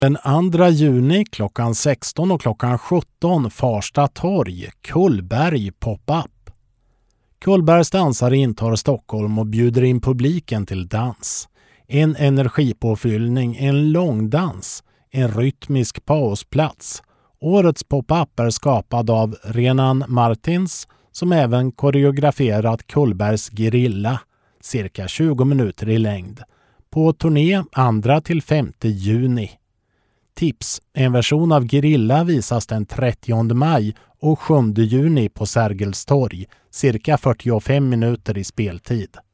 Den 2 juni klockan 16 och klockan 17 Farsta torg, Kullberg pop-up. Kullbergs dansare intar Stockholm och bjuder in publiken till dans. En energipåfyllning, en långdans, en rytmisk pausplats. Årets pop-up är skapad av Renan Martins som även koreograferat Kullbergs Gerilla, cirka 20 minuter i längd. På turné 2-5 juni. Tips: en version av Gerilla visas den 30 maj och 7 juni på Sergels torg, cirka 45 minuter i speltid.